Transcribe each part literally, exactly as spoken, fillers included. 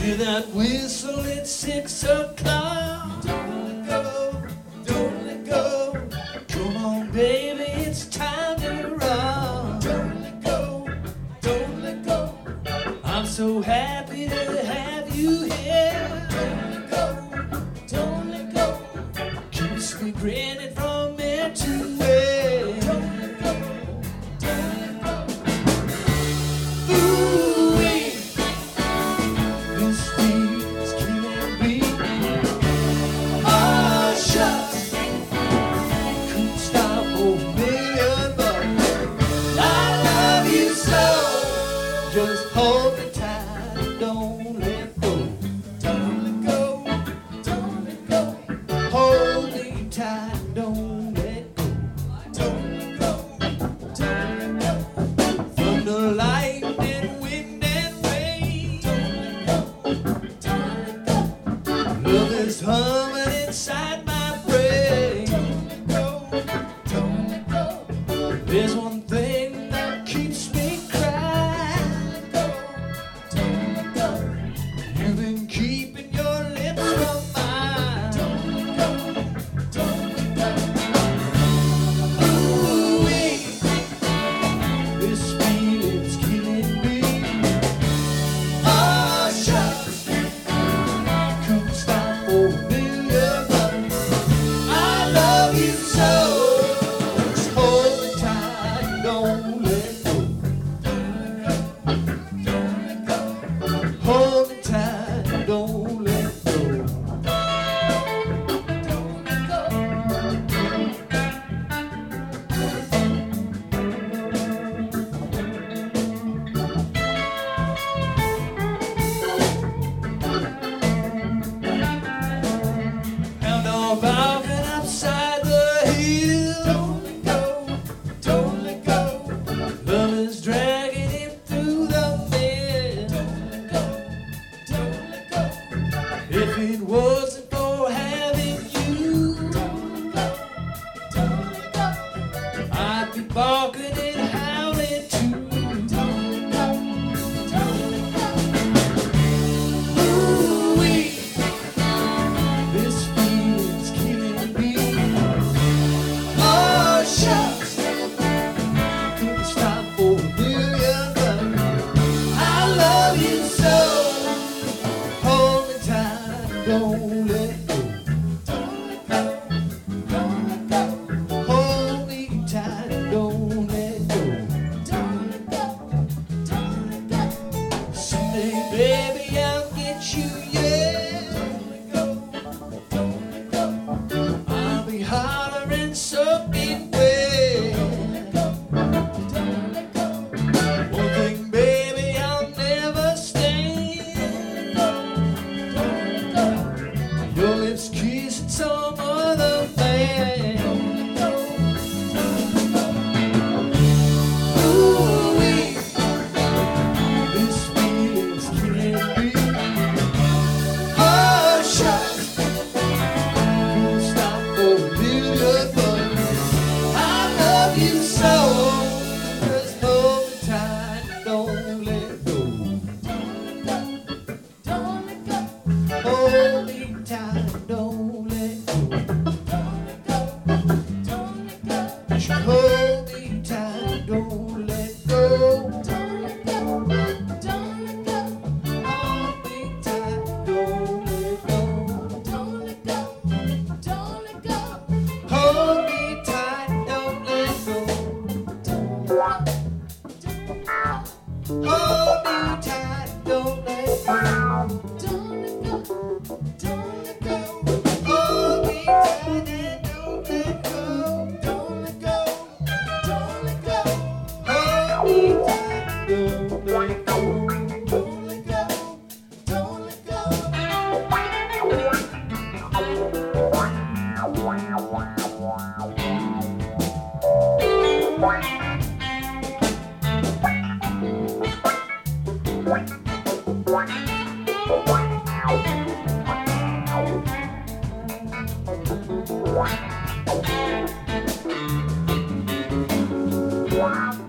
Hear that whistle at six o'clock. Don't let go, don't let go. Come on, baby, it's time to rock. Don't let go, don't let go. I'm so happy to have you here. Don't let go, don't let go. Keeps me grinning from ear to ear. Don't let go, don't let go. Ooh-wee, this feeling's killing me. Oh, shucks, couldn't stop a million bucks. I love you so, just hold me tight, don't let go. Don't let go, don't let go. Hold me tight, don't let go. Don't let go, don't let go. Thunder, lightning, wind and rain. Don't let go, don't let go. Love is humming inside my brain. Don't let go, don't let go. There's one thing that keeps me crying. Don't let go, you've been keeping your lips from mine. Don't let go, don't let go. Ooh-wee, this feeling's killing me. Oh, shucks, couldn't stop for a million bucks. I love you so, just hold me tight, don't let go. Don't let go, hold me tight, don't let go. Don't let go. Hound dog barking upside the hill. Don't let go, don't let go. Love is dragging him through the mill. Don't let go, don't let go. If it wasn't for having you, don't let go, don't let go. I'd be barking and howling too. Don't let go, don't let go. Ooh-wee, this feeling's killing me. Oh, shucks, couldn't stop for a million bucks. I love you so, hold me tight, don't let go. Don't let go, don't let go. Hold me tight, don't let go. Don't let go, don't let go. Someday, baby, I'll get you, yeah. Don't let go, don't let go. I'll be hollering, soaking wet. Don't let go, one thing, baby, I'll never stand. Don't let go, your lips kissing some other man. Don't let go, ooh-wee, this feeling's killing me. Oh, shucks, couldn't stop for a million bucks. I love you so, just hold me tight, don't let go. Don't let go, hold me tight, don't let go. Don't let go, don't let go. Just hold me tight, don't let go. Don't let go, don't let go. Hold me tight, don't let go. Don't let go, don't let go. Hold me tight, don't let go. Don't let go, hold me tight, don't let go. Don't let go, don't let go. Hold me tight and don't let go. Don't let go, don't let go. Hold me tight, don't let go. Don't let go, don't let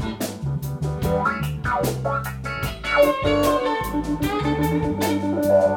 go.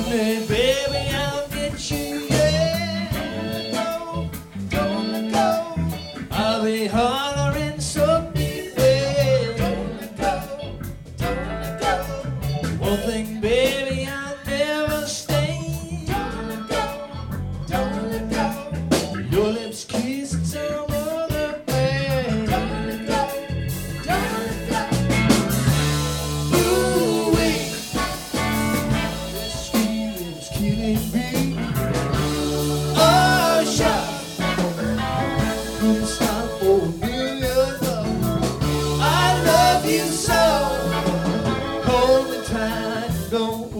me, baby, I'll get you. Yeah, no, don't let go. I'll be hollering so deep. Yeah, don't let go, don't let go. One thing, baby, I'll never stay. Don't let go, don't let go. Your lips kiss some other man. Don't let go, don't let go. Ooh wee, this feeling's killing me. Oh, shot, couldn't stop for a million dollars. I love you so. Hold me tight, don't